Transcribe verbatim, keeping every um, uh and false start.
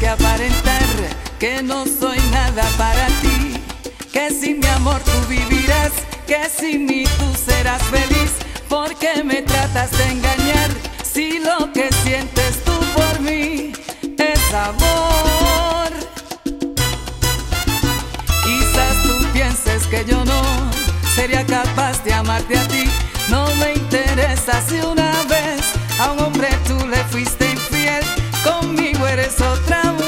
aparentar que no soy nada para ti, que sin mi amor tú vivirás, que sin mí tú serás feliz. ¿Por qué me tratas de engañar si lo que sientes tú por mí es amor? Quizás tú pienses que yo no sería capaz de amarte a ti. No me interesa si una vez a un hombre tú le fuiste infiel, conmigo eres otra mujer.